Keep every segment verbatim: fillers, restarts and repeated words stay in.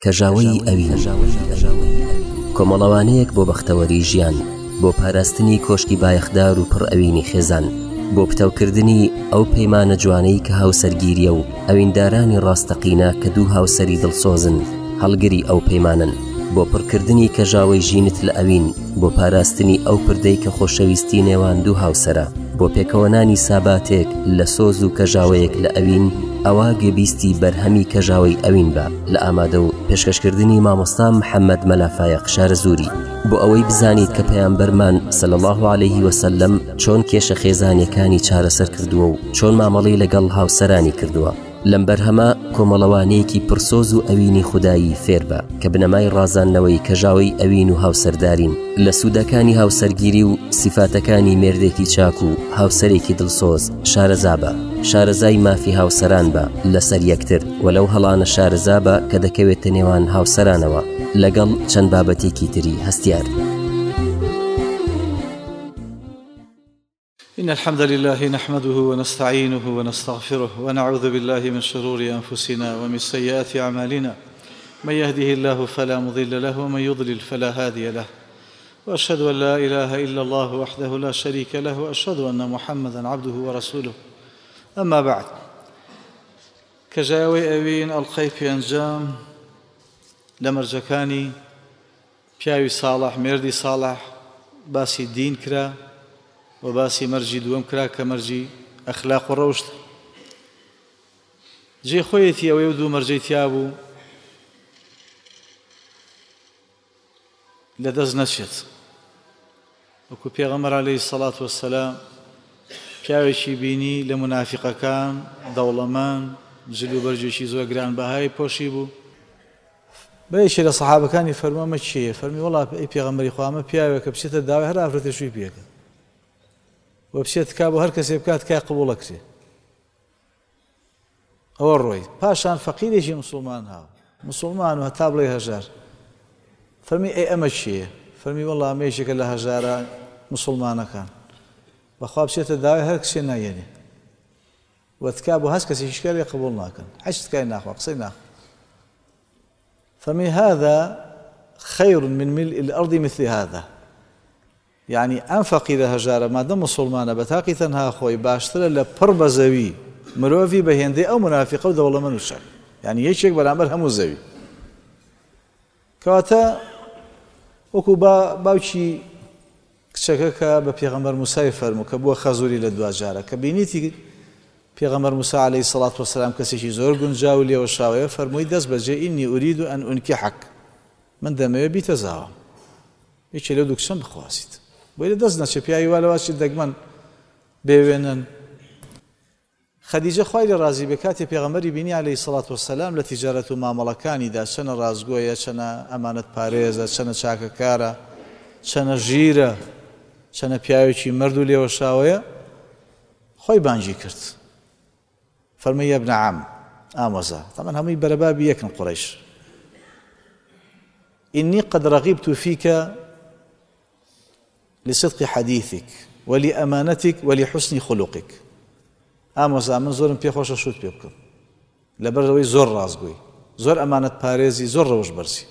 کەژاوەی ئەوین کۆمەڵەوانەیەک بۆ بەختەوەری ژیان، بۆ پاراستنی کۆشکی بایەخدار و پڕ ئەوینی خێزان، بۆ پتەوکردنی ئەو پەیمانە جوانەی کە هاوسەرگیریە و ئەویندارانی ڕاستەقینە کە دوو هاوسەری دڵسۆزن هەڵگری ئەو پەیمانن، بۆ پڕکردنی کەژاوەی ژینت لە ئەوین، بۆ پاراستنی ئەو پردەی کە خۆشەویستی نێوان دوو هاوسەرە، بۆ پێکەوەنانی ساباتێک لە سۆز و کەژاوەیەک لە ئەوین، ئەوە گوێبیستی بەرهەمی کەژاوەی ئەوین بە لە ئامادە و پێشکەشکردنی مامۆستا محەممەد مەلافایەق شارەزووری، بۆ ئەوەی بزانیت کە پەیامبەرمان صلی الله عليه وسلم چۆن کێشە خێزانیەکانی چارەسەر کردووە و چۆن مامەڵەی لەگەڵ هاوسەرانی کردووە. لەم بەرهەمە کۆمەڵەوانەیەکی پرسۆز و ئەوینی خودایی فێر بە کە بنەمای ڕازاندنەوەی کەژاوەی ئەوین و هاوسەردارین، لە سوودەکانی هاوسەرگیری و سیفاتەکانی مێردێکی چاک و هاوسەرێکی دڵسۆز شارەزا بە، شارەزای مافی هاوسەران بە لەسەر یەکتر، وەلەو هەڵانە شارەزا بە کە دەکەوێتە نێوان هاوسەرانەوە لەگەڵ چەند بابەتێکی تری هەستیار. إن الحمد لله نحمده ونستعينه ونستغفره ونعوذ بالله من شرور أنفسنا ومن سيئات أعمالنا، من يهده الله فلا مضل له ومن يضلل فلا هادي له، وأشهد أن لا إله إلا الله وحده لا شريك له، وأشهد أن محمدا عبده ورسوله. أما بعد، كجاوي أوين الخيف أنجام لمرجكاني پیاوی صالح مردی صالح باسی دین کرا و باسی مەرجی دووەم کرا کە مەرجی ئەخلاق و ڕەوشت. جێ خۆیەتی ئەوەی و دوو مەرجەی تیا بوو لەدەست نەچێت، وەکو پێغەمبەر عەلەیهی سەڵات وەسەلام پیاوێکی بینی لە منافقەکان دەوڵەمەند جلو بەرجێکی زۆر گرانبەهای پۆشی بوو. بەیەکێ لە سەحابەکانی فەرمووە ئەمە چییە؟ فەرمی وەڵا ئەی پێغەمبەری خوا ئەمە پیاوێکە بچێتە داوای هەر ئافرەتێشوی پێکە و بچێت کا بۆ هەر کەسێ بکات کای قبوڵەکرێ. ئەوە ڕۆی پاشان فەقیرێکی موسڵمان هاو موسڵمان و هەتا بڵێ هەژار، فەرمی ئەی ئەمە چییە؟ فەرمی وەڵا ئەمە یەکێکە لە هەژارە موسڵمانەکان، بەخوا بچێتە داوای هەر کەسێ نایەنێ و تکا بۆ هەست کەسێکی شکاری قبوڵ ناکەن، حەجت کای ناخوا قسەی ناخوا. فمن هذا خير من ملء الأرض مثل هذا، يعني ئەم فەقیرە هەژارە مادەم موسڵمانە بە تاقی تەنها خۆی باشترە لە پڕ بە زەوی مرۆڤی بە هێندەی ئەو منافقە و دەوڵەمەند و شەر، یعنی یەکێک بەرامبەر هەموو زەوی. کەواتە وەکو باوکی کچەکە کە بە پێغەمبەر موسای فەرموو کە بووە خەزووری لە دوا جارە کە بینیتی پێغەمبەر موسا عەلەیهی سەڵات وەسەلام کەسێکی زۆر گونجاو و لێوە شاوەیە، فەرمووی دەست بەجێ ئینی ئوریدو ئەن ئونکیحەک، من دەمەوێت بیتە زاوام یەکێ لەو دوو کچەم بخواسیت، بۆی لە دەست نەچێ پیاوی وا لەواچی دەگمەن بێوێنن. خەدیجە خوای لێ ڕازی بێ کاتێ پێغەمبەری بینی عەلەیهی سەڵات وەسەلام لە تیجارەت و مامەڵەکانیدا چەنە ڕازگۆیە، چەنە ئەمانەت پارێزە، چەنە چاکەکارە، چەنە ژیرە، چەنە پیاوێکی مرد و لێوە شاوەیە، خۆی بانگی کرد. فەرمووی یا ابن عەم، ئامۆزا، تەمەن هەمووی بەرەبابی یەکن قوڕەیش، إني قد رغبت فيك لصدق حديثك ولأمانتك ولحسن خلقك. ئامۆزا من زۆرم پێ خۆشە شوت پێ بکەم لەبەرەوەی زۆر ڕازگۆی، زۆر ئەمانەت پارێزی، زۆر ڕەوش بەرزی.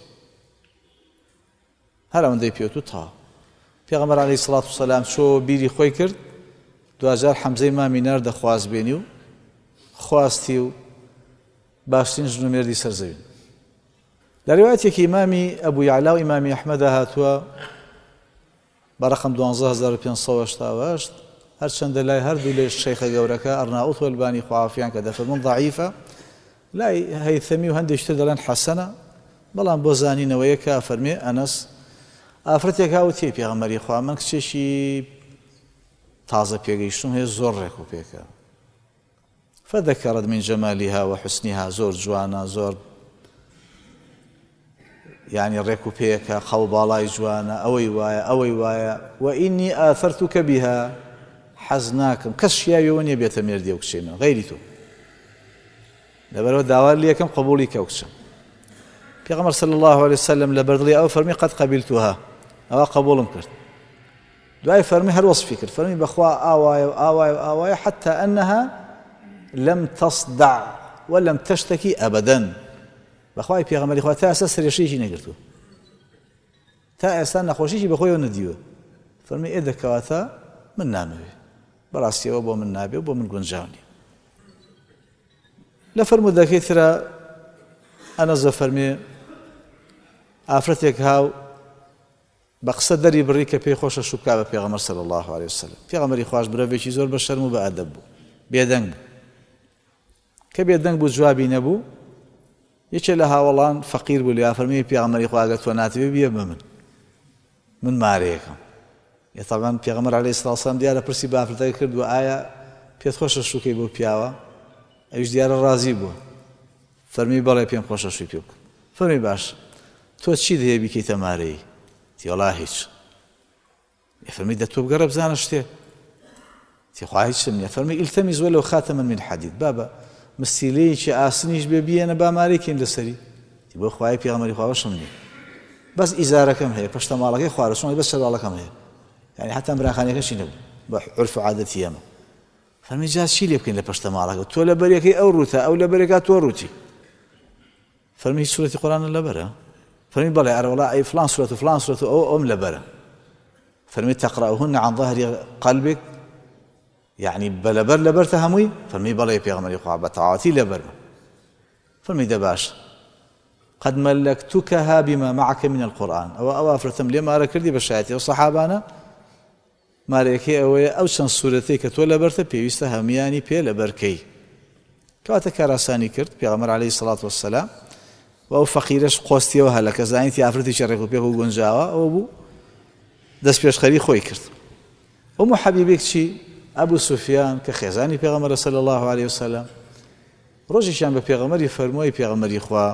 هەر ئەوەندەی پێوت و تا پێغەمبەر عەلەیهی سەڵات وسەلام چۆ بیری خۆی کرد، دوجار حەمزەی مامی نار دەخواست بێنی و خواستی و باشترین ژن و مێردی سەرزەوین. لە ڕێوایەتێکی ئیمامی ئەبوو یەعلا و ئیمامی ئەحمەدا هاتووە بە ڕەقەم دوانزە هەزار و پێنج سەد و هەشتا و هەشت، هەرچەندە لای هەردوو لێ شەیخە گەورەکە ئەرناوت و ئەلبانی خوافیان کە دەفەرمون ضەعیفە، لای هەیثەمی و هەندێک تر دەڵێن حەسەنە، بەڵام بۆ زانینەوەیە کە فەرمێ ئەنەس ئافرەتێک هاوتێ پێغەمبەری خوا من کچێکی تازە پێگەیشتم هەیە زۆر ڕێک و پێکە، فذكرت من جمالها وحسنها، زۆر جوانە، زۆر يعني ڕێک و پێکە، خەڵ باڵای جوانە، ئەوەی وایە ئەوەی وایە، وئینی ئاثەرتوکە بیها، حەز ناکەم کەس شیاویەوە نییە بێتە مێردی ئەو کچەی من غەیری تۆ، لەبەرەوە داوا لێ یەکەم قبوڵی کە ئەو کچە. پێغەمبەر صلی الله عليه وسلم لە بەردڵی ئەو فەرمی قەد قەبیلتوها، ئەوە قبوڵم کرد. دوای فەرمی هەر وەسفی کرد، فەرمی بەخوا ئاوایە و ئاوایە و ئاوایە حتى أنها لم تصدع ولم تشتكي أبدا، بەخوای پێغەمبەری خوا تا ئێستا سرێشەیەکی نەگرتووە تا ئێستا نەخۆشیی بەخۆیەوە نەدیوە فەرمی ئێ دەکەواتە من نامەوێ بەڕاستیەوە بۆ من نابێ بۆ من گونجاو نییە لە فەرمودەکەی ترە ئەنەزە فەرمێ ئافرەتێک هاو بە قسە دەری بڕی کە پێی خۆشە شوکا بە پێغەمبەر صلی الله علیه وسلم پێغەمبەری خوش برەوێکی زۆر بە شەرم و بە ئەدەب بوو بێدەنگ بوو کە بێدەنگ بوو جوابی نەبوو یەکێ لە هاوڵان فەقیر بوو لێ فەرمی پێغەمبەری خوا ئەگەر تۆ ناتەوێ بێ بە من من مارەیەکەم یە تەبەن پێغەمبەر عەلەیهی سڵاو وسەلام دیارە پرسی بە ئافرەتەکە کردووە ئایا پێت خۆشە شوکەی بۆ پیاوە ئەویش دیارە ڕازی بووە فەرمی بەڵێ پێم خۆشە شووی پێ بکە فەرمی باش تۆ چی دەیە بیکەیتە مارەی تی وەڵا هیچ فەرمی دە تۆ بگەڕە بزانە شتێ تی خوا هیچم نییە فەرمی ئیلتەمیز وەلەو خاتەمەن من حەدید بابە مستیلەیەکی ئاسنیش بێ بیێنە با مارێکین لەسەری تی بۆ خوای پێغەمبەری خوا وەشم نییە بەس ئیزارەکەم هەیە پەشتەماڵەکەی خوارە چۆن بەس شەرواڵەکەم هەیە یعنی حتا براخانەکەشی نەبوو بە عورف و عادەتی ئێمە فەرمی جا چی لێ بکەین لە پەشتەماڵەکە تۆ لە بەرێکەی ئەو ڕوتە ئەو لە بەرێکا تۆ ڕوتی فەرمی هیچ سوورەتی قورئانە لەبەرە فەرمی بەڵێ ئەرە وەڵا ئەی فڵان سوورەت و فڵان سوورەت و ئەو ئەوم لەبەرە فەرمی تەقرأوهن عن ظهر قلبك يعني بلبر لبرت هموي فەرمی بەڵێ پێغەمبەری خوا بە تەواوەتی لەبەرمە فەرمی دە باش قد ملكتكها بما معك من القرآن أو أو أفرتم لي ما ركردي بشايتي وصحابانا ما ريكي أو أو شن سورتي كتولى برت بيوست همياني بيلا بركي كاتك راساني كرت بيغمر عليه الصلاة والسلام وأو فقيرش قوستي وهلك زاني تي أفرتي شركوا بيغو جنجاوا أو أبو دس بيش خري خوي كرت أم حبيبك شي أبو سفيان كخزاني بيغمر صلى الله عليه وسلم روجي شان بيغمر يفرموي بيغمر يخوا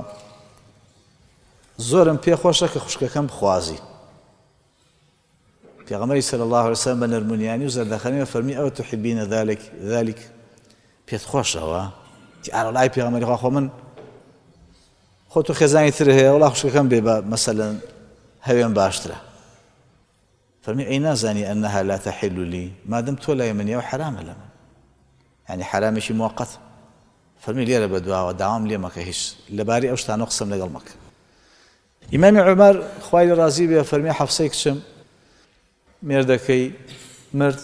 زۆرم پێ خۆشە کە خوشکەکەم بخوازی پێغەمبەری صلی الله علیه وسلم بە نەرمونیانی و زەردەخەنەوە فەرمی ئەوە تحبینە ذلك ذلك پێت خۆشەوە تی ئارەڵای پێغەمبەری خوا خۆ من خۆ تۆ خێزانی تر هەیە وەڵا خوشکەکەم بێ بە مەسەلەن هەوێم باشترە فەرمی ئەی نازانی ئەنەها لا تەحیل لی مادەم تۆ لای منیە و حرامە لە من یعنی حرامێکی موقەت فەرمی لێرە بە دواوە داوام لێ مەکە هیچ لەباری ئەو شتانە قسەم لەگەڵ مەکە ئیمامی عومەر خوای ڕازی بێ فەرمی حەفسەی کچم مێردەکەی مرد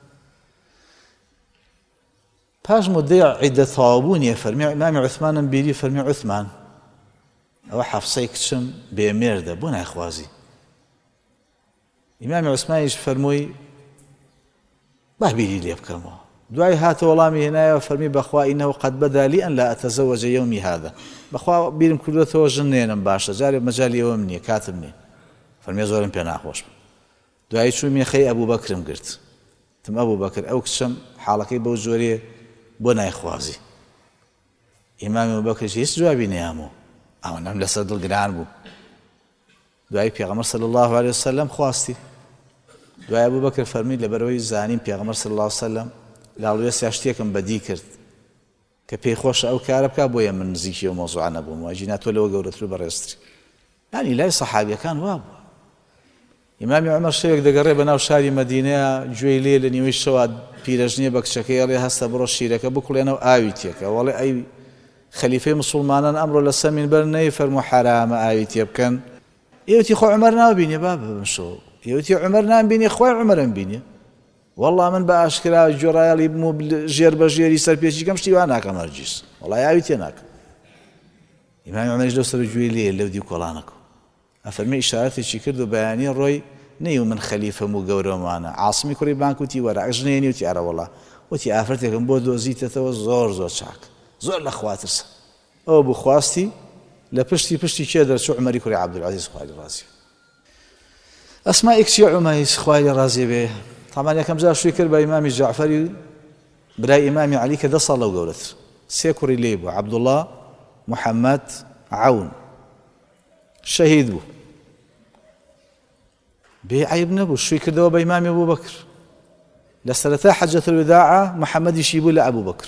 پاش مدەی عیدە تەواوبوونیە فەرمی ئیمامی عوسمانم بیری فەرمی عوسمان ئەوە حەفسەی کچم بێمێردە بۆ نایخوازی ئیمامی عوسمانیش فەرمووی با بیری لێ بکەمەوە دوای هاتە وەڵامی هێنایەوە فەرمی بەخوا ئینەهو قەد بەدا لی ئەن لا ئەتەزەوەجە یەومی هذا بەخوا بیرم کردوێتەوە ژن نێنم باشە جارێ مەجالی ئەوەم نییە کاتم نییە فەرمی زۆرم پێ ناخۆش بوو دوای چوو مێخەی ئەبوو بەکرم گرت تم ئەبوو بەکر ئەو کچەم حاڵەکەی بەو جۆرێ بۆ نایخوازی ئیمامی ئەبوو بەکرش هیچ جوابی نەیامەوە ئەوە نەم لەسەر دڵگران بوو دوای پێغەمبەر صلی الله علیه وسلم خواستی دوای ئەبوو بەکر فەرمی لەبەرەوەی زانیم پێغەمبەر صلی الله علیه وسلم لاڵوێ سیاشتێکم بەدی کرد کە پێی خۆشە ئەو کارە بکا بۆیە من نزیکی و مۆزوع نەبووم واجینا تۆ لەوە گەورەتر و بەڕێزتری یعنی لای سەحابیەکان وا بووە ئیمامی عومەر شەوێک دەگەڕێ بەناو شاری مەدینەیە گوێی لێ لە نیوەی شەوە پیرەژنیە بە کچەکەی ئەڵێ هەستە بڕۆ شیرەکە بکوڵێنەوە ئاوی تێکە وەڵێ ئەی خەلیفەی موسڵمانان ئەمڕۆ لە سەمین بەر نەیفەرموو حرامە ئاوی تێ بکەن ئێوەتی خۆ عومەر ناوبینێ با بمشەوە ئێوەتی عومەر نامبینێ خۆی عومەرم بینێ والله من بە ئاشکرا جۆڕایەڵی بوو ژێر بە ژێری سەرپێچیکەم شتی وا ناکەم هەرگیز وەڵای ئاوی تێ ناکەم ئیمامی عومەریش لەو سەر گوێی لێ لەو دی کۆڵانەکە ئەفەرمێ ئیشارەتێکی کرد و بەیانی ڕۆی نەی و من خەلیفەم و گەورەمانە عاصمی کوڕی بانک وتی وەرە ژنێنی وتی ئارە وەڵا وتی ئافرەتێکم بۆ دۆزیتەوە زۆر زۆر چاک زۆر لە خوا ترسە ئەوە بوو خواستی لە پشتی پشتی کێ دەرچوو عومەری کوڕی عەبدولعەزیز خوای ڕازی ئەسمای کچی عومەیس خوای ڕازی بێ طبعا یەکەم جار شووی کرد بە ئیمامی جەعفەری برای ئیمامی عەلی کە دە ساڵ لەو گەورەتر سێ کوڕی لێی بوو عەبدوڵڵا محەممەد عەون شەهید بوو بێ عەیب نەبوو شووی کردەوە بە ئیمامی ئەبووبەکر لە سەرەتا حەجەتە الوداعە محەممەدیشی بوو لە ئەبووبەکر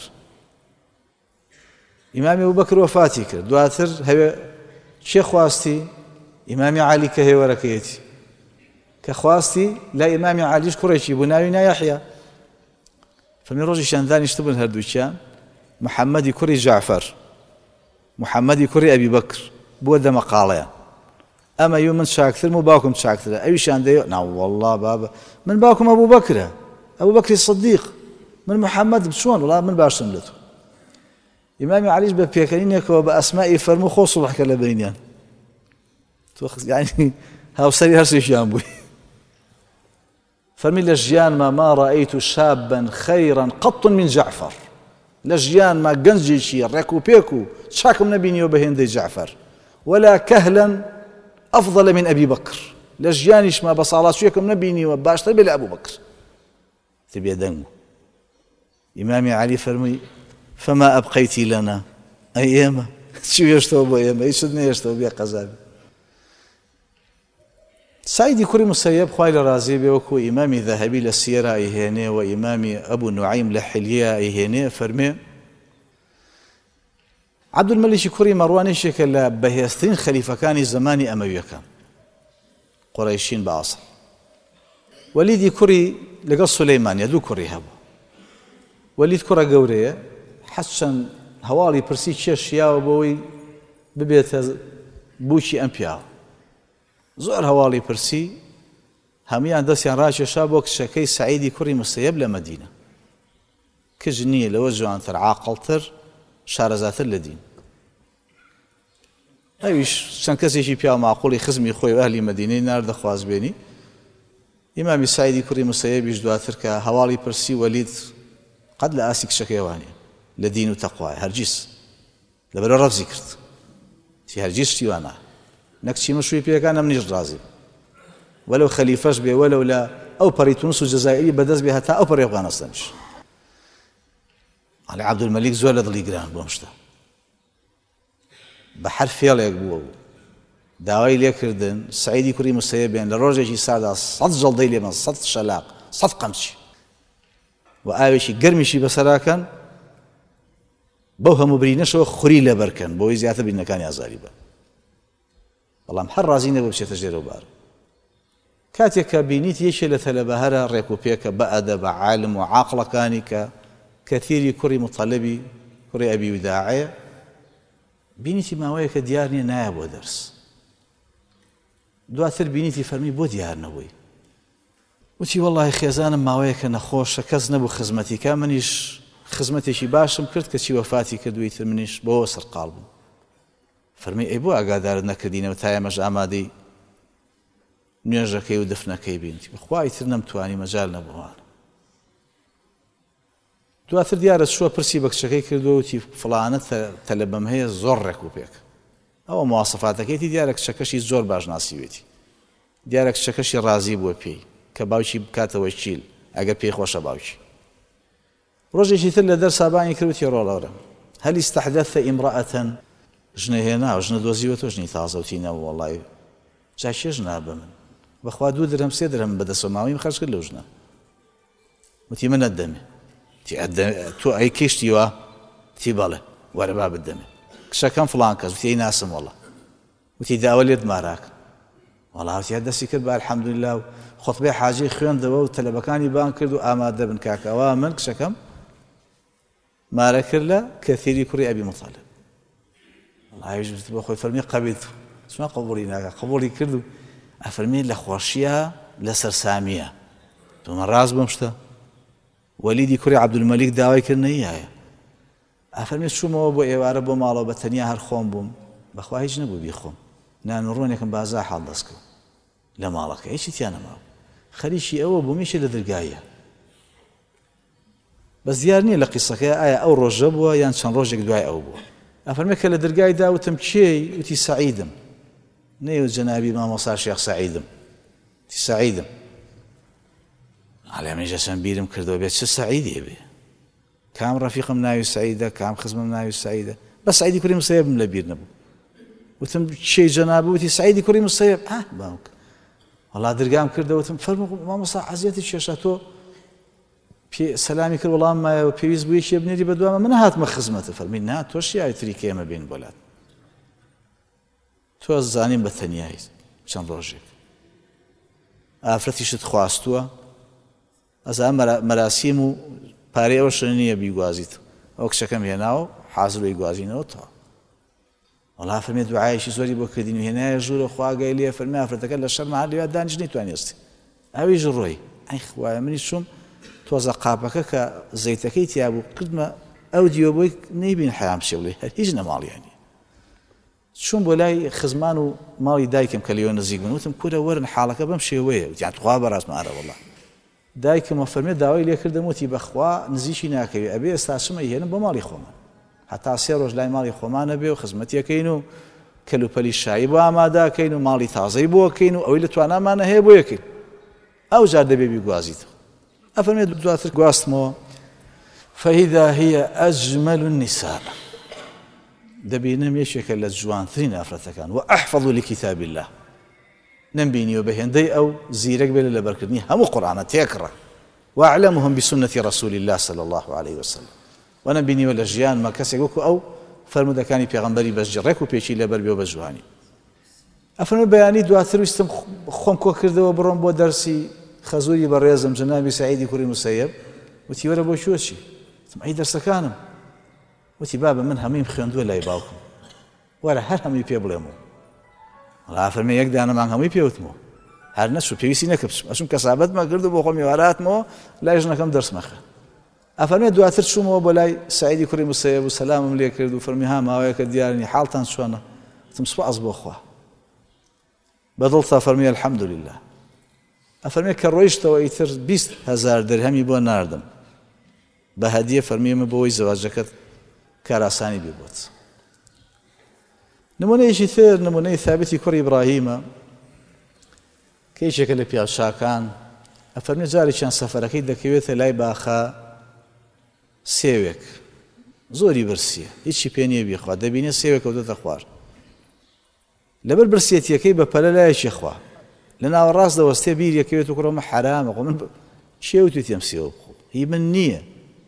ئیمامی ئەبووبەکر وەفاتی کرد دواتر هەوێ چێ خواستی ئیمامی عەلی کە هێوەرەکەیەتی کە خواستی لە ئیمامی عەلیش کوڕێکی بوو ناوی نایەحیا فەرمی ڕۆژی شەندانیشت بوون هەردووکیان محەممەدی کوڕی جەعفەر محەممەدی کوڕی ئەبی بەکر بۆ دەمەقاڵەیان ئەمە یو من چاکترم و باوکم چاکترە ئەویشیان دەیە ناوەڵڵا بابە من باوکم ئەبوو بەکرە ئەبوو بەکری سەدیق من محەممەدم چۆن وڵا من باشترم لە تۆ ئیمامی عەلیش بە پێکەنینێکەوە بە ئەسمائی فەرموو خۆ سوڵحکە لە بینیان تۆ یعنی هاوسەری هەر سێکیان بووی فەرمی لە ژیانما ما ڕائیت شابا خەیرا قەط من جەعفەر لە ژیانما گەنجێکی ڕێک و پێک و چاکم نەبینیەوە بە هێندەی جەعفەر ولا كهلا أفضل من أبي بكر لجيانيش ما بصالات شويكم نبيني وباشتر بلا أبو بكر تبي دنو إمامي علي فرمي فما أبقيتي لنا أيما شو يشتوب أيما يشدني يشتوب يا قزابي سعيد كوري مسيب خوالي رازي بيوكو إمامي ذهبي للسيرة إيهاني وإمامي أبو نعيم لحلية إيهاني فرمي عبد الملك كوري مروان شكل بهيستين خليفة كان زماني أموية كان قريشين بأصل وليدي كوري لقى سليمان يدو كوري هبو وليد كورا قورية حسن هوالي برسي تشيشيا وبوي ببيت بوشي أمبياو زور هوالي برسي هميان دسيان راشي شابوك شكي سعيدي كوري مسيب لمدينة كجنية لوجه عن ترعاقلتر شارەزاتر لە دین ئەویش چەند کەسێکی پیا ماقوڵی خزمی خۆی و ئەهلی مەدینەی ناردە خوازبێنی ئیمامی سعیدی کوڕی مسەیەبیش دواتر کە هەواڵی پرسی وەلید قەت لە ئاسی کچەکەیوانێ لە دین و تەقوای هەرگیز لەبەرەوە ڕەفزی کرد تی هەرگیز شتی وانە نەک چیمە شووی پێەکان ئەم نیش ڕازیم وەلەو خەلیفەش بێ وەلەو لە ئەو پەڕی تونس و جەزائیری بەدەست بێ هەتا ئەو پەڕی ئەفغانستانیش علي عبد الملك زۆر لە دڵی گران بۆم شتە بە هەر فێڵێک بووە و داوای لێکردن سعیدی کوڕی مسەیەبێن لە ڕۆژێکی سادا سەد جەڵدەی لێمە سەد شەلاق سەد قەمچی و ئاوێکی گەرمیشی بەسەراکەن بەو هەموو برینەشەوە خوری لەبەرکەن بۆی زیاتر برینەکانی ئازاری بە بەڵام هەر ڕازی نەبوو بچێتە ژێرە و بار کاتێک کە بینیت یەکێ لە تەلەبەهەرە ڕێک و پێکە بە ئەدەب بە عالم و عاقڵەکانی کە كثير كوري مطلبي كوري أبي وداعية بينيتي ما وياك ديارني نائب ودرس دواتر بينيتي فرمي بو ديار نبوي وتي والله خيزانا ما وياك نخوش كز نبو خزمتي كامنيش خزمتي شي باشم كرت كشي وفاتي كدويت منيش بو سر قلب فرمي اي بو اقادار نكدينا وتايا مج امادي نيجاكي ودفنكي بنتي بخواي ترنم تواني مجال نبوان دواتر دیارە شووە پرسی بە کچەکەی کردو وتی فڵانە تەلەبەم هەیە زۆر ڕێک و پێک ئەوە مواسەفاتەکەیتی دیارە کچەکەشی زۆر باش ناسیوێتی دیارە کچەکەشی ڕازی بووە پێی کە باوکی بکاتەوە چیل ئەگەر پێی خۆشە باوکی ڕۆژێکی تر لە دەرسا بانی کردوتی ڕۆڵەورە هەل استەحدەثە ئیمڕەئەتەن ژنە هێنا ژنە دۆزیوە تۆ ژنی تازەوتینەوە وەڵڵی جا کێ ژنا بە من بەخوا دوو درەم سێ درەم بەدەستەوە ماوەیم خەرج کرد لەو ژنە وتی منەت دەمێ تو ئەی کشتیوە تی بەڵێ وەرە با بدەمێ کشەکەم فڵان کەس وتی ئەی ناسم وەڵڵا وتی داوە لێت ماراکە وەڵا وتی دەستی کرد بە ئەلحەمدوللا و خۆتبەی حاجەی خوێندەوە و تەلەبەکانی بان کرد و ئامادە بن کاکەوە من کشەکەم مارە کرد لە کەثیری کوڕی ئەبی مطەلب وەڵا ئەویش بە خۆی فەرمی قەبیڵت چۆن قبوڵی ناکە قبوڵی کرد و ئەفەرمی لە خۆشیە لەسەر سامیە تۆمە ڕاست بەم شتە وەلیدی کوڕی عەبدولمەلیک داوای کردنەوەی هەیە ئەفەرمێت چوومەوە بۆ ئێوارە بۆ ماڵەوە بە تەنیا هەر خۆم بووم بەخوا هیچ نەبوو بیخۆم نان و ڕۆنێکم بازار حاڵ دەست کرد لە ماڵەکە هیچی تیا نەماوە خەریکی ئەوە بوومیشە لە دەرگایە بەس دیار نییە لە قیسەکە ئایا ئەو ڕۆژە بووە یان چەند ڕۆژێک دوای ئەو بووە ئەفەرمێت کە لە دەرگای داوتم کێی وتی سەعیدم نەیوت جەنابی مامۆستا شێخ سەعیدم وتی سەعیدم على من جسم بيرم كردو بيت سعيدي بي كام رفيقم ناوي سعيدة كام خزمم ناوي سعيدة بس سعيدي كريم الصيب من لبير نبو وتم شيء جنابه وتي سعيدي كريم الصيب ها باوك والله درقام كردو وتم فرمو ما مصا عزيتي الشاشاتو في سلامي كر والله ما بيويز بويش يبني دي بدوام من هات ما خزمته فرمي نا توش يا تريكي ما بين بولاد تو الزانين بثنياي شان روجك افرتي شت خواستوا ئەزا مەراسیم و پارەی ئەوە شە نییە بیگوازیت ئەو کچەکەم هێناوە حازر بی گوازینەوە تا وڵا فەرمێ دوعایشی زۆری بۆ کردین و هێنایە ژوورە خواگای لێ فەرمێ ئافرەتەکە لە شەرمە هەر لێوە دانیش نەیتوانێستی ئەویش ڕۆی ئەی خوایە منی چوم تۆزە قاپەکە کە زەیتەکەی تیا بوو کردمە ئەو دیوە بۆی نەیبین حرام شێ بڵێ هەر هیچ نەماڵیانی چوون بۆ لای خزمان و ماڵی دایکم کە لێوە نزیک بوون وتم کورە وەرن حاڵەکە بەم شێوەیە وتیان خوا بەڕاستمە ئارە وەڵڵا دایکم فەرمێ داوای لێ کردم وتی بەخوا نزیکی ناکەوێ ئەبێ ئێستا چمە هێنم بۆ ماڵی خۆمان هەتا سێ ڕۆژ لای ماڵی خۆمانە بێ و خزمەتیەکەین و کەلوپەلی شایی بۆ ئامادەکەین و ماڵی تازەی بۆکەین و ئەوەی لە توانامانە هەیە بۆ یەکەین ئەو جار دەبێ بیگوازیتەوە ئەفەرمێ دواتر گواستمەوە فإذا هي أجمل النساء دەبینم یەکێکە لە جوانترین ئافرەتەکان و ئەحفەظ لكتاب الله نمبینیوە بە هێندەی ئەو زیرەک بێت لە بەرکردنی هەموو قورآنە تێکڕە وأعلمهم بسنة رسول الله صلى الله عليه وسلم ونمبینیوە لە ژیانمە کەسێک وەکو ئەو فەرمودەکانی پێغەمبەری بەشجڕێک و پێچی لەبەر بێ و بە جوانی ئەفەرمێ بەیانی دواتر ویستم خۆم کۆ کردەوە بڕۆم بۆ دەرسی خەزووری بەڕێزم جەنابی سەعیدی کوڕی موسەیب وتی وەرە بۆ شوێچی وتم ئەی دەرسەکانم وتی بابە من هەموویم خوێندووە لای باوکم وەرە هەر هەمووی پێ بڵێمەوە وڵا فەرمێ یەک دانەمان هەمووی پێوتمەوە هەر نەچوو پێویستی نەکە بچم ئەچوم کەسابەتمە کرد و بۆ خۆم هێواراتمەوە لای ژنەکەم دەرسمە خوێند ئەفەرمێ دواتر چوومەوە بۆ لای سەعیدی کوڕی موسەیب و سەلامم لێ کرد و فەرمی ها ماوەیە کە دیارنی حاڵتان چۆنە وتم سوپاس بۆ خوا بەدڵتا فەرمی الحەمدولله ئەفەرمێ کە ڕۆیشتەوە ئیتر بیست هەزار دەرهەمی بۆ ناردم بە هەدیە فەرمیێمە بۆەوەی زەواجەکەت کاراسانی بێ بۆت نمونەیەکی تر نمونەی ثابتی کوڕی ئیبراهیمە کە یەکێکە لە پیاوچاکان ئەفەرمێ جارێکیان سەفەرەکەی دەکەوێتە لای باخە سێوێک زۆری برسیە هیچی پێ نییە بیخوا دەبینێ سێوێک کەوتەتە خوار لەبەر برسێتیەکەی بە پەلە لایەکی خوا لە ناوەڕاست دەوەستێ بیریەکەوێت و کوڕەمە حرامە خۆ من شێوتوێتی ئەم سێوە بخۆ هی من نییە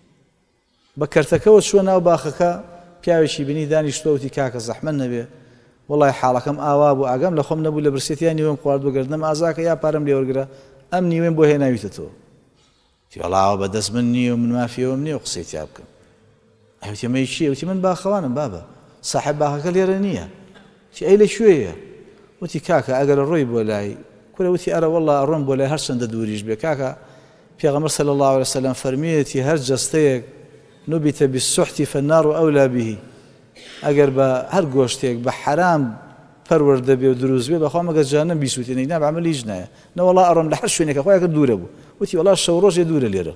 بە کەرتەکەەوە چووە ناو باخەکە پیاوێکی بینی دانیشتووەوتی کاکە زەحمەت نەبێ وڵای حاڵەکەم ئاوا بوو ئاگام لە خۆم نەبوو لە برسێتیان نیوەم خوارد بگەردنم ئازاکە یا پارەم لێ وەرگرە ئەم نیوەم بۆ هێناویتەوە وڵاوە بەدەست من نییە و من مافیەوەم نییە و قسەی تیا بکەم ئەوتی ئەمەی چییە وتی من باخەوانم بابە ساحب باخەکە لێرە نییە وتی ئەی لەکوێیە وتی کاکە ئەگەر ڕۆی بۆ لای کورە وتی ئەرە وەڵڵا ئەڕۆم بۆ لای هەر چەندە دووریش بێ کاکە پێغەمبەر صلی الله عليه وسلم فەرمیێتی هەر جەستەیەک نوبیتە بالسحتی فالنار أولى به ئەگەر بە هەر گۆشتێک بە حرام پەروەردە بێ و دروست بێ بەخوا مەگەر جانم بیسووتێنێک نا بەعمەلی هیچ نایە نەوەڵا ئەڕۆم لە هەر شوێنێکە خۆیەکە دوورە بوو وتی وەڵا شەو ڕۆژێ دوورە لێرە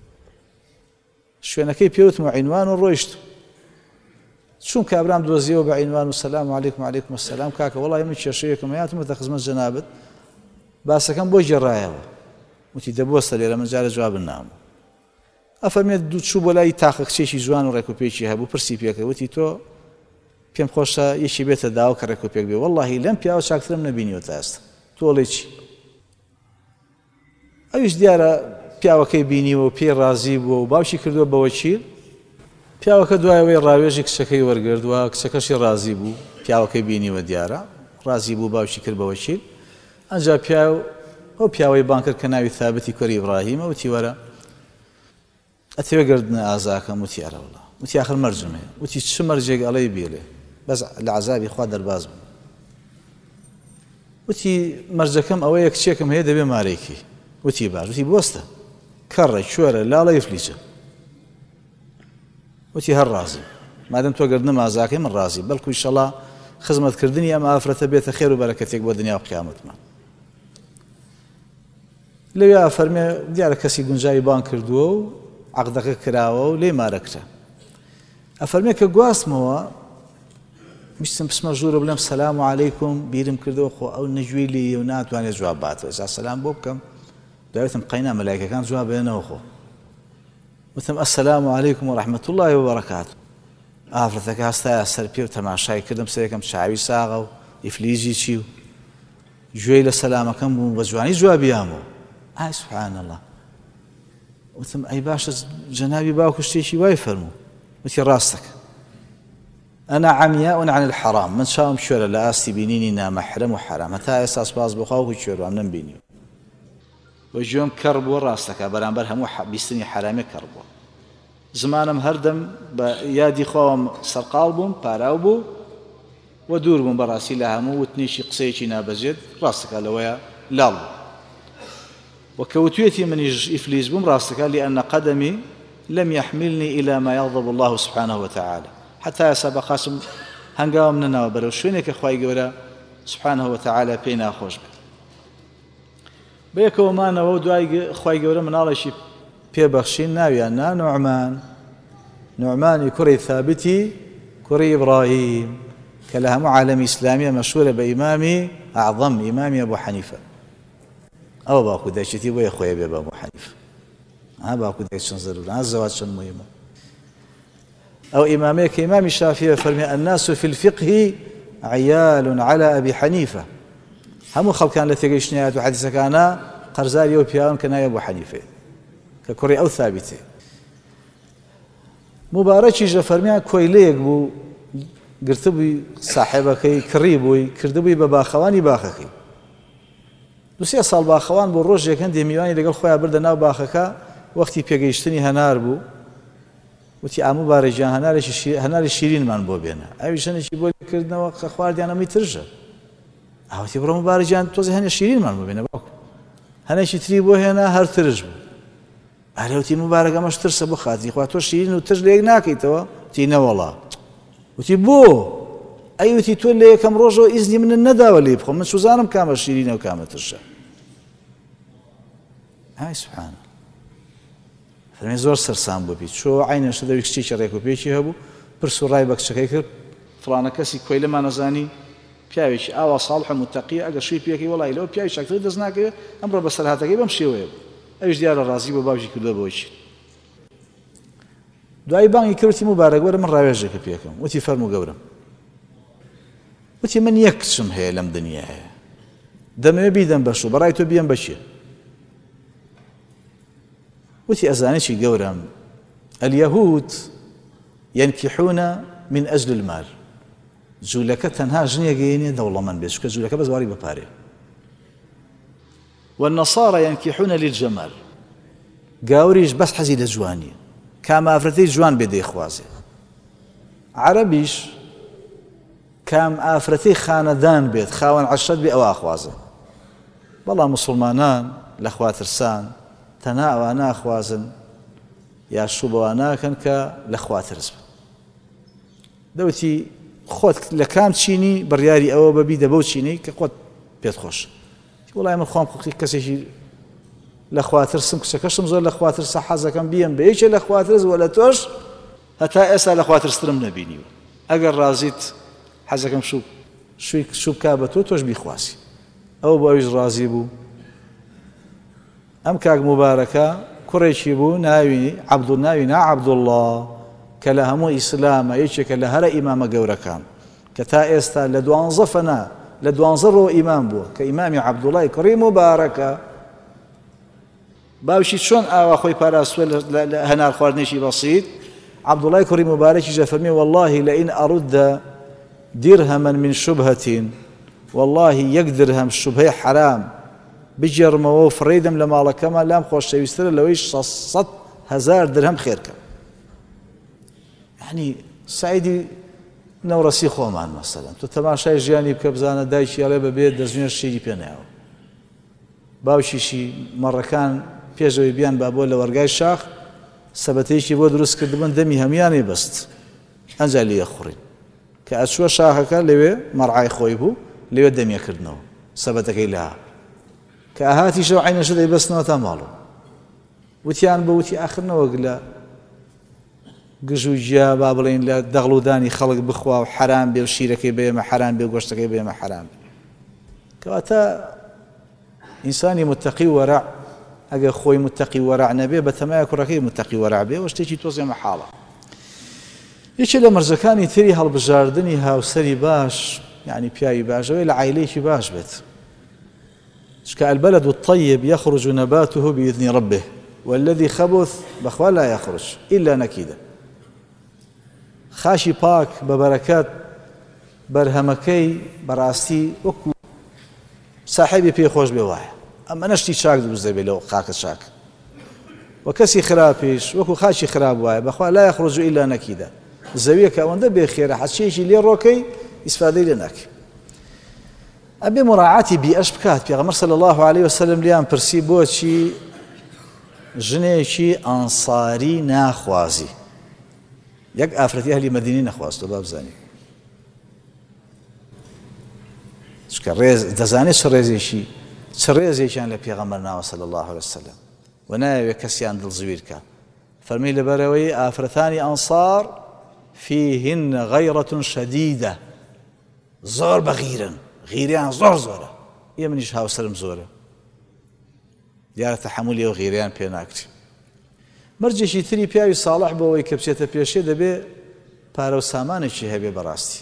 شوێنەکەی پێوتم و عینوان و ڕۆیشت چون کابرام دۆزیەوە بە عینوان و سەلام عەلەیکم وعەلەیکم السەلام کاکە وەڵای من کێشەیەکم هەیەتمەتە خزمەت جەنابەت باسەکەم بۆ گێڕایەوە وتی دەبوەستە لێرە من جارە جوابم نام ئەفەرمێت دوو چوو بۆ لای تاقە کچێکی جوان و ڕێکوپێکی هەبوو پرسی پێکە وتی تۆ پێم خۆشە یەکی بێتە داوا کە ڕێکوپێک بێ وەڵڵاهی لەم پیاوە چاکترم نەبینیوە تا ئێستا تۆڵێ چی ئەویش دیارە پیاوەکەی بینیوە و پێی ڕازی بووە و باوشی کردووە بە وەکیل پیاوەکە دوایەوەی ڕاوێژی کچەکەی وەرگردووە کچەکەشی ڕازی بوو پیاوەکەی بینیوە دیارە ڕازی بوو باوشی کرد بە وەکیل ئەنجا پیاو ئەو پیاوەی بان کرد کە ناوی ثابتی کوڕی ئیبراهیمە وتی وەرە ئەتەوێ گردنە ئازاکەم وتی ئەرە وڵا وتی ئاخر مەرجم هەیە وتی چ مەرجێک ئەڵێ بێڵێ بەس لە عەزابی خوا دەرباز بوو وتی مەرجەکەم ئەوەیە کچێکم هەیە دەبێ مارێکی وتی باش وتی بۆستە کەڕە کوێرە لاڵە فلیچە وتی هەر ڕازی مادەم تۆ گردنە ئازاکەی من ڕازی بەڵکو ئینشەڵا خزمەتکردنی ئەم ئافرەتە بێتە خێر و بەرەکەتێک بۆ دنیا و قیامەتمان لەوێ فەرمێ دیارە کەسی گونجاوی بان کردووە و عەقدەکە کراوە و لێ مارەکرا ئەفەرمێ کە گواستمەوە ویستم بسمە ژوورە بڵێم سەلام عەلەیکم بیرم کردەوە خۆ ئەو نەگوێی لێیە و ناتوانێت جواب باتەوە جا سەلام بۆ بکەم دوایەتم قەینا مەلایکەکان جواب بێنەوە خۆ وتم ئەسەلام عەلەیکم وەڕەحمەت الله وبەرەکاتوه ئافرەتەکە هەستایە سەر پێ و تەماشای کردم سەرێکم چاوی ساغە و ئیفلیجی چی و گوێی لە سەلامەکەم بووم بە جوانی جوابیامەوە ئای سوبحان الله وتم ئەی باشە جەنابی باوکو شتێکی وای فەرموو وتی ڕاستەکە ئەنا عەمیاء عن الحرام من چاوم شوێرە لە ئاستی بینینی نامەحرەم و حرام هەتا ئێستا سوپاس بۆ خوا وەکو کوێروام نەمبینیوە بە گوێم کەڕ بووە ڕاستەکە بەرامبەر هەموو بیستنی حرامێ کەڕ بووە زمانم هەردەم بە یادی خۆم سەرقاڵ بووم پاراو بوو و دوور بووم بەڕاستی لە هەموو وتنیشی قسەیەکی نابەجێت ڕاستەکە لەوەیە لاڵ بوو وەکەوتوێتی منیش ئیفلیس بووم ڕاستەکە لأن قدمي لم يحملني إلى ما يغضب الله سبحانه وتعالى حتى ئێستا بە قاسم هەنگاوم نەناوە بەرەو شوێنێک کە خوای گەورە سبحانه وتعالى پێی ناخۆش بێت بەیەکەوەمانەوە و دوای خوای گەورە مناڵێکی پێبەخشین ناویان نا نوعمان نوعمانی کوڕی ثابتی کوڕی ئیبراهیم کە لە هەموو عالەمی ئیسلامیە مەشهورە بە ئیمامی ئەعظەم ئیمامی ئەبوو حەنیفە ئەوە باوکو دایکێتی بۆیە خۆیە بێ بە ئەبوو حەنیفە ها باوکو دایک چەند زەرورە ها زەواج چەند مهمە ئەو ئیمامەیە کە ئیمامی شافعی فەرمێ الناس في الفقه عيال على أبي حنيفة هەموو خەڵکان لە تێگەیشتنیات و حەدیسەکانە قەرزاری ئەو پیاوان کە ناوی ئەبوو حەنیفە کە کوڕی ئەو ثابتێ مبارەکیش لە فەرمیان کۆیلەیەک بوو گرتبووی ساحێبەکەی کڕی بووی کردبووی بە باخەوانی باخەکەی دو سێ ساڵ باخەوان بۆ ڕۆژێک هەندێ میوانی لەگەڵ خۆیان بردە ناو باخەکە وەختی پێگەیشتنی هەنار بوو وتی ئاموو بارێکیان هەناری شیرینمان بۆ بێنە ئەویش هەنێکی بۆ کردنەوە کە خواردیان ئەمەی ترژە ئاوەتی بڕۆ مبارەکیان تۆزی هەنێ شیرینمان بۆ بێنە باوکو هەنێکی تری بۆ هێنا هەر ترژ بوو ئارێوتی مبارەک ئەمەش ترسە بۆ خاتری خوا تۆ شیرین و ترژ لە یەک ناکەیتەوە وتی نەوەڵا وتی بۆ ئەیوتی تۆ لە یەکەم ڕۆژەوە ئیزنی منە نەداوە لێ بخۆم من سوزانم کامە شیرینە و کامە ترشە ئای سوبحانە فەرمێ زۆر سەرسام بوو بیت چۆ عینەشە دەوی کچێکی ڕێک و پێکی هەبوو پرس و ڕای بە کچەکەی کرد فڵانە کەسی کۆیلەمان نەزانی پیاوێکی ئاوا ساڵح و متەقیە ئەگەر شووی پێکەی وەڵی لەوە پیاوی شاکتر دەست ناکەوێت ئەمڕۆ بەسەرهاتەکەی بەم شێوەیە بوو ئەویش دیارە ڕازی بۆ باوکی کردووە بۆیکی دوای بانگی کردی مبارەک وەرە من ڕاوێژێکە پێکەم وتی فەرموو گەورم وتی من یەک کچم هەیە لەم دنیا هەیە دەمەوێ بیدەم بەش و بەڕای تۆ بیەم بەشێ وتی ئەزانێکی گەورم اليهود ينكحون من أجل المال جوولەکە تەنها ژنێگەیەنێ دەوڵەمەند بێت چونکە جوولەکە بەزواری بەپارێ والنصارى ينكحون للجمال گاوریش بەس حەزی لە جوانی کام ئافرەتەی جوان بێ دەیخوازێ عەرەبیش کام ئافرەتەی خانەدان بێت خاوەن عەشرەت بێ ئەوە ئاخوازە بەڵام موسڵمانان لە خواترسان تەنها ئەوە ناخوازن یا شوو بەوە ناکەن کە لە خوا ترس بن دەوتی خۆت لە کام چینی بڕیاری ئەوە بەبی دەبە و چینەی کە خۆت پێت خۆش وڵای من خۆم خوقی کەسێکی لە خواترسم کچەکەشم زۆر لە خواترسە حەزەکەم بیەم بە یەکێ لە خواترس وە لە تۆش هەتا ئێستا لە خواترسترم نەبینیوە ئەگەر ڕازیت حەزەکەم شوو شووی شوو بکا بە تۆ تۆش بیخواسی ئەوە بۆ ئەویش ڕازی بوو ئەم کاک مبارەکە کوڕێکی بوو ناوی عەبدوڵ ناوی نا عەبدوڵڵا کە لە هەموو ئیسلامە یەکێکە لە هەرە ئیمامە گەورەکان کە تا ئێستا لە دوانزە فەنا لە دوانزە ڕۆ ئیمام بووە کە ئیمامی عەبدوڵڵای کوڕی مبارەکە باوشی چۆن ئاوا خۆی پاراستووە لە هەنار خواردنێکی بەسیط عەبدوڵڵای کوڕی مبارەکیش فەرمێ والله لئن أرد درهما من شبهة والله یەک درهم شوبهەی حرام بجێڕمەوە و فڕێدەم لە ماڵەکەمە لام خۆشەویسترە لەوەی شەشسەد هەزار درهم خێرکەم یعنی سعیدی نەوڕەسی خۆمان مەسەلەن تۆ تەماشای ژیانی بکە بزانە دایکی ئەڵێ بەبێت دەستنوێر شیری پێ نایەوە باوکیشی مەڕەکان پێشەوەی بیان با بۆ لە وەرگای شاخ سەبەتەیەکی بۆ دروست کردبوون دەمی هەمویانی بەست ئەنجا لێ خوڕین کە ئەچووە شاخەکە لەوێ مەڕعای خۆی بوو لەوێ دەمیەکردنەوە سەبەتەکەی لە کە ئاهاتی شەو عینەشە دەیبەستنەوە تا ماڵەوە وتیان بە وتی ئاخرنەوەک لە گژوجیا با بڵێن لە دەغڵودانی خەڵک بخوا و حرام بێ و شیرەکەی بێمە حرام بێ و گۆشتەکەی بێمە حرام بێ کەواتە ئینسانی متەقی وەرع ئەگەر خۆی متەقی وەرع نەبێ بە تەمایە کوڕەکەی متەقی وەرع بێ و شتێکی تۆزێ مەحاڵە یەکێ لە مەرجەکانی تری هەڵبژاردننی هاوسەری باش یعنی پیاوی باشەوەی لە عایلەیەکی باش بێت چکە البلد الطيب يخرج نباته بإذن ربه والذي خبث بخوا لا يخرج إلا نكدا خاشی پاک بە بەرەکەت بەرهەمەکەی بەڕاستی وەکو ساحێبی پێخۆش بێ وایە ئەمە نەشتی چاک دروست دەبێت لەو خاکە چاک و کەسی خراپیش وەکو خاچی خراپ وایە بەخوا لا يخرج إلا نكدا زەویە کە ئەوەندە بێخێرە حەچێکی لێ ڕۆکەی ئیسفادەی لێ ناکەی. ئەبێ مراعاتی بیئەش بکات. پێغەمبەر صلی الله علیه وسلم لیان پرسی بۆچی ژنێکی ئەنساری ناخوازی، یەک ئافرەتی ئەهلی مەدینەی نەخواستەوە با بزانێت. چکە ڕێز دەزانێت چ ڕێزێکی چ ڕێزێکیان لە پێغەمبەر ناوە صلی الله علیه وسلم و نایەوێت کەسیان دڵزویر کە. فەرمی لەبەرەوەی ئافرەتانی ئەنسار فیهن غەیرەة شەدیدە، زۆر بەغیرن، غیریان زۆر زۆرە. ئێمەنیش هاوسەرم زۆرە، دیارە تەحەمولی ئەو غیریان پێ ناکرێت. مەرجێکی تری پیاوی ساڵح بۆەوەی کە بچێتە پێشێ دەبێ پارە و سامانێکی هەبێ بەڕاستی.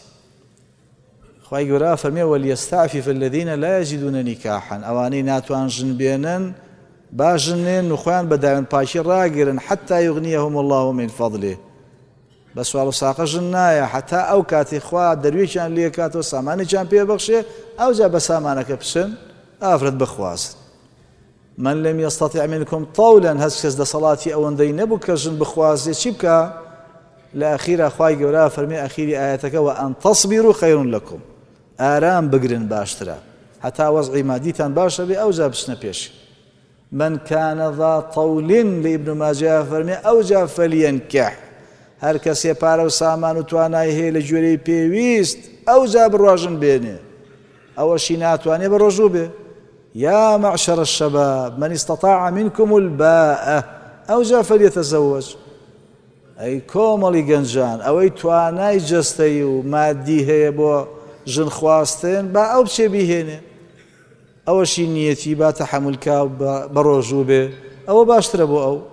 خوای گەورە فەرمێ وەلیەستەعفف الذین لا یەجدون نیکاحا، ئەوانەی ناتوان ژن بێنن با ژنێن و خۆیان بە داوێن پاکی ڕاگرن حتا یغنیهم الله من فضله. بە سوال و ساقە ژن نایە حتا ئەو کاتی خوا دەروێکیان لێ کاتەوە سامانێکیان پێ بەخشێ ئەوجا بە سامانەکە بچن ئافرەت بخوازن. من لم يستطع منكم طولا، هەست کەس دەسەڵاتی ئەوەندەی نەبوو کە ژن بخوازێ چی بکە؟ لە ئەخیرا خوای گەورە فەرمێ ئەخیری ئایەتەکە وەئەن تەصبیروا خەیڕ لەکم، ئارام بگرن باشترە هەتا وەزعی مادیتان باشە بێ ئەوجا بچنە پێش. من كان ذا طول لابن ماجه فەرمێ ئەوجا فەلیەنکح، هەر کەسێ پارە و سامان و توانای هەیە لە گوێرەی پێویست ئەوجا بڕواژن بێنێ، ئەوەشی ناتوانێ بەڕۆژوو بێ. يا معشر الشباب من استطاع منكم الباءة ئەوجا فەلیەتەزەوەج. ئەی کۆمەڵی گەنجان ئەوەی توانای جەستەی و مادی هەیە بۆ ژن خواستن با ئەو بچێ بیهێنێ، ئەوەشی نیەتی با تەحەمولکا بەڕۆژوو بێ، ئەوە باشترە بۆ ئەو.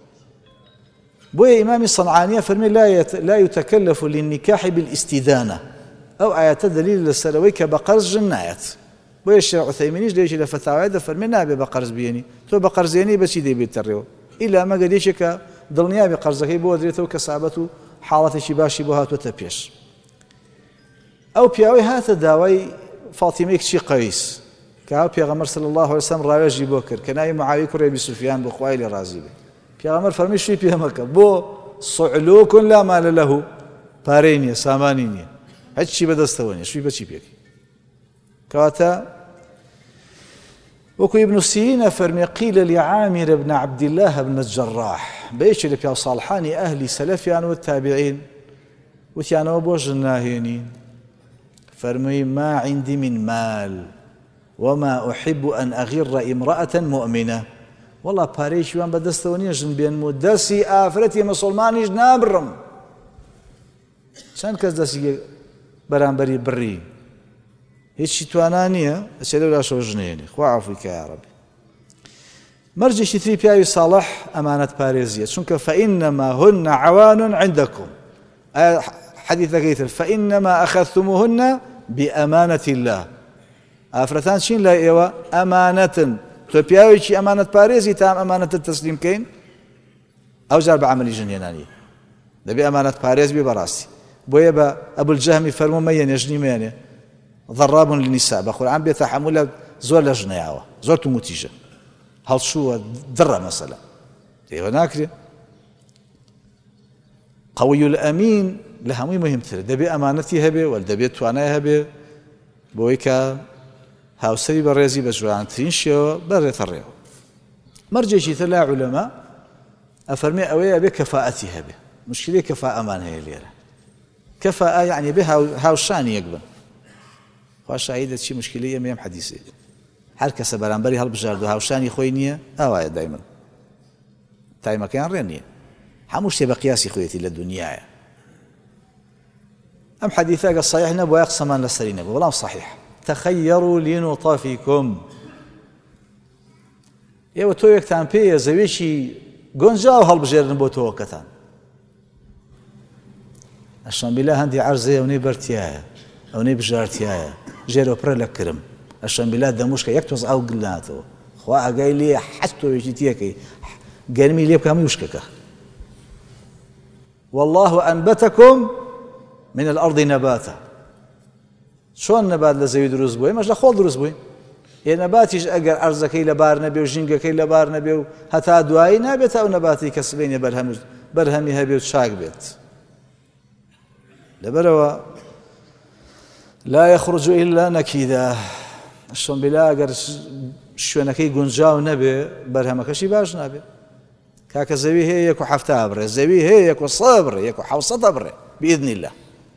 بۆیە ئیمامی سەنعانیە فەرمێ لا يتكلف للنكاح بالاستدانة، ئەو ئایەتە دلیل لەسەرەوەی کە بە قەرز ژن نایەت. بۆیە شێخ عوثەیمینیش لێکی لە فەتاوای دەفەرمێ نابێ بە قەرز بێنی، تۆ بە قەرزێنی بەچی دەیبێتە ڕێوە ئیلا مەگەر یەکێکە دڵنیابێ قەرزەکەی بۆ درێتەوە کەسابەت و حاڵەتێکی باشی بۆ هاتووەتە پێش. ئەو پیاوەی هاتە داوای فاتیمەی کچی قەیس کە هاو پێغەمبەر صلی الله علیه وسلم ڕاوێژی بۆ کرد کە ناوی معاویە کوڕی ئەبی سوفیان بۆ خوای لێ ڕازی بێ. پێغەمبەر فەرمی شووی پێ مەکە، بۆ صعلوک لا مال له، پارەی نییە سامانی نییە هیچی بەدەستەوە نییە، شووی بەچی پێکی. کەواتە وەکو ابن سیرین فەرمی قیل لعامر بن عبد الله بن الجراح، بەیەکی لە پیاو ساڵحانی ئەهلی سەلەفیان و تابعین وتیانەوە بۆ ژن ناهێنی. فەرمووی ما عندي من مال وما أحب أن أغر امرأة مؤمنة، والله پارەیەکی وان بەدەستەوە نییە ژن بێنم و دەستی ئافرەتی مسلمانیش نابڕم. چەند کەس دەستی بەرامبەری بڕی هیچی توانان نییە ئەچێ لەولاشەوە ژنێنی، خوا عەفوی کە یا ڕەبی. مەرجێکی تری پیاوی ساڵح ئەمانەت پارێزیە، چونکە فإنما هن عوان عندكم، حەدیثەکەی تر فإنما أخذتموهن بأمانة الله، ئافرەتان چین لای ئێوە ئەمانەتن، تۆ پیاوێکی ئەمانەت پارێزی تام ئەمانەتت تەسلیم کەین ئەوجار بە عەمەلی ژنێنانی دەبێ ئەمانەت پارێز بێ بەڕاستی. بۆیە بە ئەبولجەهمی فەرموو مەیەنێ ژنی مێنێ ضراب للنساء، بەقورعان بێ تەحەمولە زۆر لە ژنەیاوە زۆر توموتیژە هەڵچووە دڕە مەسەلە ئێوە ناکرێ. قەوی الئەمین لە هەمووی مهمترە، دەبێ ئەمانەتی هەبێ و دەبێت توانای هەبێ بۆی کە هاوسەری بەڕێزی بە جوانترین شێوە بەڕێتە ڕێوە. مەرجێکی تر لای عولەما ئەفەرمێ ئەوەیە بێ کەفاءەتی هەبێ. مشکلەی کەفاءەمان هەیە لێرە، کەفاءە یعنی بێ هاوشانی یەک بن. خوا شاهیدە چی مشکلەی ئەمە ئەم حەدیثێ، هەر کەسە بەرامبەری هەڵبژارد و هاوشانی خۆی نییە ئەوایە دایمەن تایمەکەیان ڕێ نییە، هەموو شتێ بە قیاسی خۆیەتی لە دنیایە. ئەم حەدیثە ئەگە صحیح نەبووە قسەمان لەسەری نەبوو، بەڵام صحیح. تەخەیەڕوا لینوطەفیکم، ئێوە تۆ یەکتان پێیە زەوێکی گۆنجاو هەڵبژێرن بۆ تۆوەکەتان، ئەشەمبیلا هەندی عەرزەیە ئەونەی بەرتیایە ئەونەی بژارتیایە ژێرۆ پڕە لە کرم، ئەشەمبیلا دەموشکە یەک تۆز ئاو گلناتەوە، خوا ئەگای لێ حەج تۆوێکی تیەکەی گەرمی لێ بکە هەمووی وشکەکە. والله أنبتكم من الأرض نباتا، چۆن نەبات لە زەوی دروست بووی مەش لە خۆڵ دروست بووی. هێ نەباتیش ئەگەر ئەرزەکەی لەبار نەبێ و ژینگەکەی لەبار نەبێ و هەتا دوایی نابێت ئەو نەباتی کە سبەینێ بەرهەمی هەبێ و چاک بێت. لەبەرەوە لا يخرج إلا نكدا الشون بلا أجر شوونەکەی گونجاو نەبێ بەرهەمەکەشی باش نابێ کاکە زەوی هەیە یەک و حەفتا بڕێ زەوی هەیە یەک و سە بڕێ یەک و حەوسەدە بڕێ بإذن الله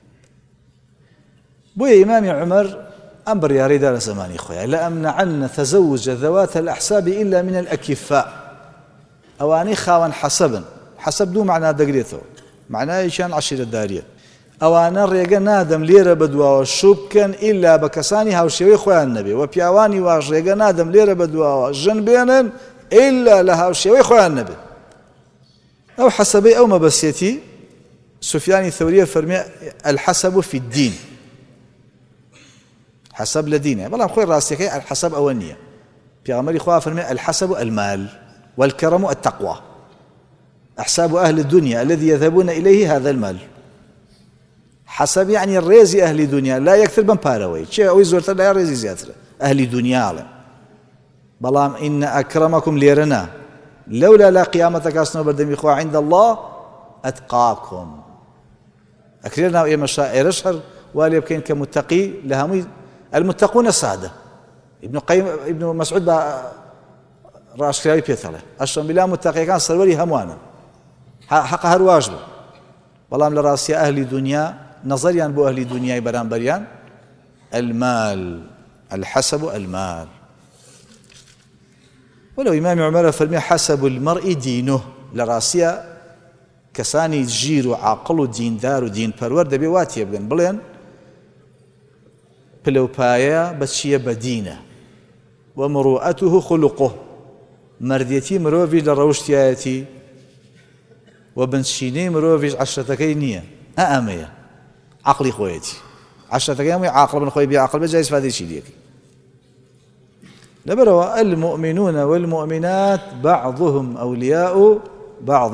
بۆیە ئیمامی عومەر ئەم بڕیارەیدا لە زەمانی خۆیان لأمنعن تزوج ذوات الأحساب إلا من الأكفاء ئەوانەی خاوەن حەسەبن حەسەب دوو معنای دەگرێتەوە معنایەکیان عەشیرەتداریە ئەوانە ڕێگە نادەم لێرە بەدواوە شوو بکەن ئیلا بە کەسانی هاوشێوەی خۆیان نەبێ و پیاوانی واش ڕێگە نادەم لێرە بەدواوە ژن بێنن ئیلا لە هاوشێوەی خۆیان نەبێ ئەو حەسەبەی ئەو مەبەسیەتی سوفیانی ثەوریە فەرمێ الحەسەب في الدین حەسەب لە دینە بەڵام خۆی ڕاستیەکەی الحەسەب ئەوە نییە پێغەمبەری خوا فەرمێ الحەسەب المال والكرم التقوى أحساب أهل الدنيا الذي يذهبون إليه هذا المال حسب يعني الرزي أهل الدنيا لا يكثر بن باروي شيء أو يزور لا رزي زيادة أهل الدنيا على بلام إن أكرمكم ليرنا لولا لا قيامتك أصنع بردم إخوة عند الله أتقاكم أكررنا وإيه مشاعر أشهر والي يبكين كمتقي لهم المتقون السادة ابن قيم ابن مسعود راش كلاوي بيثله أشرم بلا متقي كان سروري هموانا حق هر واجب بلام لراسي أهل الدنيا نظريا بو أهل الدنيا بران بريان المال الحسب المال ولو إمام عمر فرمي حسب المرء دينه لراسيا كساني جير وعاقل دين دار ودين پرور دبي واتي بگن بلين بلو بايا بسشي بدينه ومروءته خلقه مرديتي مروفي لروشتياتي وبنشيني مروفي عشرتكي نية أأمية عقلي خويتي عشرتكي أمي عاقل من خوي بي عقل بجايز فهذه شي ديكي لبروا المؤمنون والمؤمنات بعضهم أولياء بعض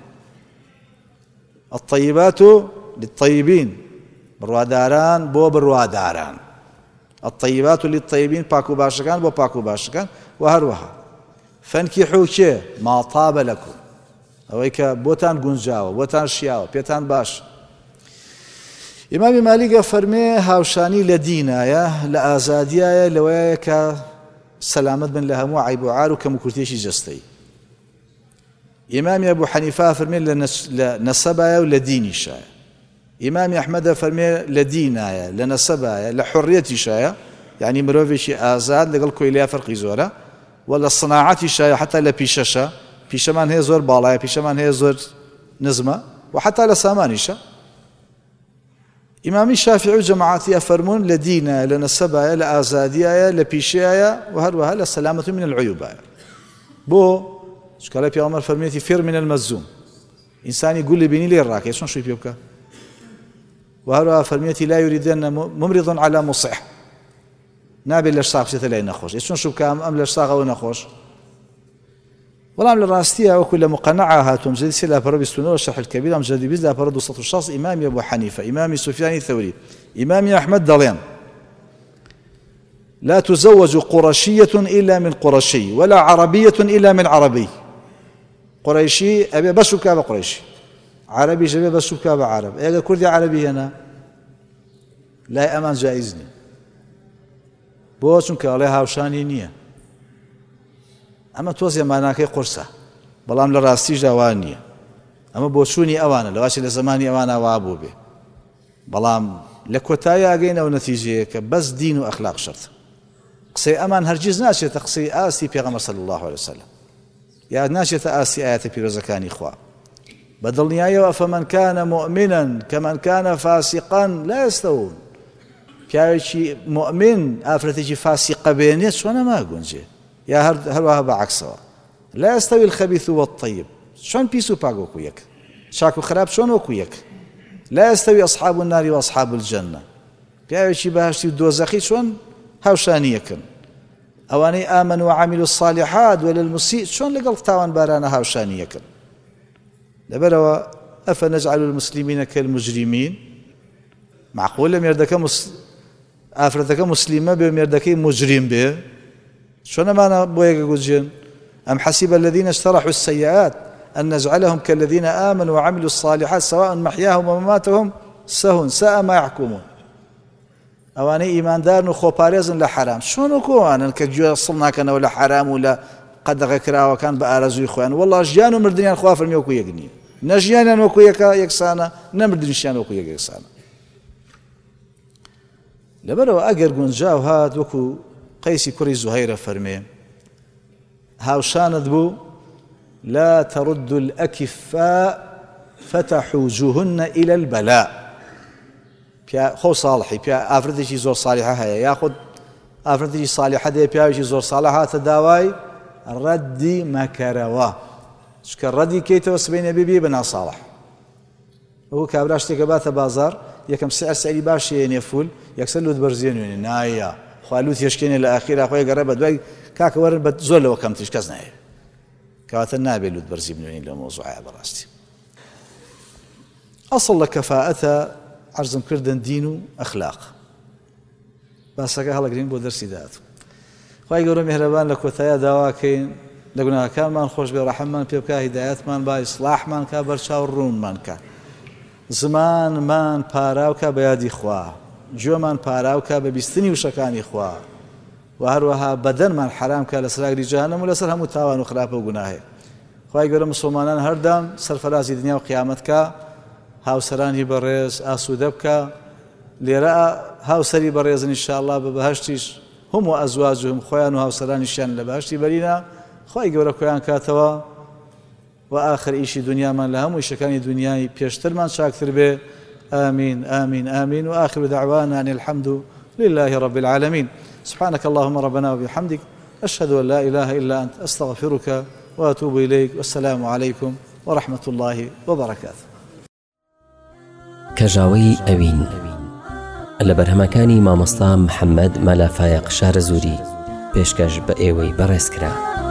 الطيبات للطيبين برواداران بو برواداران الطيبات للطيبين باكو باشكان بو باكو باشكان وهروها فانكحوا شيء ما طاب لكم أويك بوتان گونجاوە بوتان شیاوە پێتان باش ئیمامی مالیک فەرمێ هاوشانی لە دینایە لە ئازادیایە لەوەیە کە سەلامەت بن لە هەموو عیب و عار و کەم و کورتێکی جەستەی ئیمامی ئەبوو حەنیفە فەرمێ لە نەسەبایە و لە دینیشایە ئیمامی ئەحمەدە فەرمێ لە دینایە لە نەسەبایە لە حوڕیەتیشایە یعنی مرۆڤێکی ئازاد لەگەڵ کۆیلیا فەرقی زۆرە و لە سناعەتیشایە حتا لە پیشەشە پیشەمان هەیە زۆر باڵایە پیشەمان هەیە زۆر نزمە و حتا لە سامانیشە ئیمامی شافعی و جەماعەتی ئەفەرمون لە دینە لە نەسەبایە لە ئازادیایە لە پیشەیە و هەروەها لە سەلامەت من العیوبایە بۆ چکە پێغەمبەر فەرمێتی فر من المەزوم ئینسانی گوڵی بینی لێ ڕاکێ چۆن شووی پێ بکە و هەروەها فەرمێتی لا یوریدن ممرض على مصح نابێت لە ساق بچێتە لای نەخۆش چۆن شوو بکە ئەم لە ساقەوە نەخۆش بەڵام لە ڕاستیە وەکو لە مقەنەعە هاتووم جلدی سێ لاپەڕە بیست و نۆ شەرح الکەبیر ئەم جلدی بیست لاپەڕە دووسەد و شەست ئیمامی ئەبوو حەنیفە ئیمامی سوفیانی ثەوری ئیمامی ئەحمەد دەڵێن لا تزوج قرشية إلا من قرشي ولا عربية إلا من عربي قريشي أبي بس كاب قريشي عربي جبي بس كاب عرب إذا كردي عربي هنا لا أمان جائزني بوشن كالها وشاني نية أما توزي معناك قرصة بلام لراستي جوانية أما بوشوني أوانا لواشي لزماني أوانا وابو به بلام لكوتايا أجينا ونتيجة بس دين وأخلاق شرط قصي أمان هرجز ناشية قصي آسي بيغمر صلى الله عليه وسلم يا ناشية آسي آيات بيرزكاني إخوة بدلني آية فمن كان مؤمنا كمن كان فاسقا لا يستوون بياوشي مؤمن آفرتي فاسقة بينيت شوانا ما أقونجي يا هر هروها بعكسها لا يستوي الخبيث والطيب شون بيسو باقو كويك شاكو خراب شون وكويك لا يستوي أصحاب النار وأصحاب الجنة بياوشي بهشتي ودوزخي شون هاوشانيكن أواني آمنوا وعملوا الصالحات ولا المسيء شون لقل تاوان بارانا هاوشانيكن لبروا أفنجعل المسلمين كالمجرمين معقول لم يردك مس... أفردك مسلمة بهم يردك مجرم به شون معنا بويك قجين أم حسب الذين اشترحوا السيئات أن نجعلهم كالذين آمنوا وعملوا الصالحات سواء محياهم ومماتهم سهون ساء ما يحكمون ئەوانەی ئیماندارن و خۆپارێزن لە حرام چۆن وەکوانن کە گوێ سڵ ناکەنەوە لە حرام و لە قەدەغە کراوەکان بە ئارەزووی خۆیان وەڵڵا ژیان و مردنیان خوا فەرمی وەکو یەک نییە نە ژیانیان وەکو یەکە یەکسانە نە مردنیشیان وەکو یەک یەکسانە لەبەرەوە ئەگەر گونجاو هات وەکو قەیسی کوڕی زوهەیرە فەرمێ هاوشانت بوو لا ترد الأكفاء فتحوجهن إلى البلاء خۆ ساڵحی پیا ئافرەتێکی زۆر ساڵحە هەیە یاخود ئافرەتێکی ساڵحە دەیە پیاوێکی زۆر ساڵح هاتە داوای ڕەدی مەکەرەوە چکە ڕەدی کەیتەوە سبەینە بێبێ بە ناساڵح ئەوە کابرا شتێکە باتە بازار یەکەم سعر سەعری باشی هێنێ فول یەکسەر لوت بەرزێ نوێنێ نایە خوا لوت هێشکێنێ لە ئاخیرا خۆی گەڕێ بە دوای کاکە وەرن بە زۆر لەوە کەمتریش کەس نایە کەواتە نابێت لوت بەرزی بنوێنین لە مۆزوعە بەڕاستی ئەسڵ لە کەفاءەتە عرضم کردن دین و ئەخلاق باسەکە هەڵەگرین بۆ دەرسی داهات خوای گەورە میهرەبان لە کۆتاییە داواکەین لە گوناهەکانمان خۆش بێ ڕەحەممان پێ بکە هیدایەتمان با ئیسلاحمان کا بەرچاو ڕوونمان کە زمانمان پاراو کە بە یادی خوا گوێمان پاراو کە بە بیستنی وشەکانی خوا و هەروەها بەدەنمان حرام کە لە سراگری جەهەنەم و لەسەر هەموو تاوان و خراپە و گوناهێ خوای گەورە مسڵمانان هەردام سەرفەرازی دنیا و قیامەت کە هاوسەرانی بەڕێز ئاسوودە بکە لێرە هاوسەری بەڕێزن ئینشاءالله بە بەهەشتیش هەموو ئەزواجهم خۆیان و هاوسەرانیشیان لە بەهەشتی بەرینە خوای گەورە خۆیان کاتەوە و آخر ئیشی دنیامان لە هەموو ئیشەکانی دنیای پێشترمان چاکتر بێ آمين آمين آمين وآخر دعوانا أن الحمد لله رب العالمين سبحانك اللهم ربنا وبحمدك أشهد أن لا إله إلا أنت أستغفرك وأتوب إليك والسلام عليكم ورحمة الله وبركاته کەژاوەی ئەوین لە بەرهەمەکانی مامۆستا محەممەد مەلافایەق شارەزووری پێشکەش بە ئێوەی بەڕێزکرا.